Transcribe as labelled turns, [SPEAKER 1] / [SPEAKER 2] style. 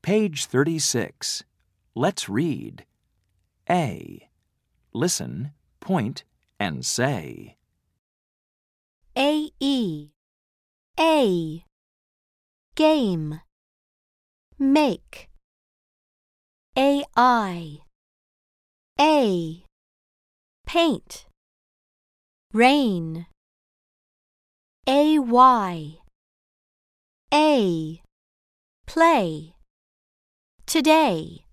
[SPEAKER 1] Page 36. Let's read. A. Listen, point, and say.
[SPEAKER 2] A-E. A. Game. Make. A-I. A. Paint. Rain. A-Y. A. Play. Today.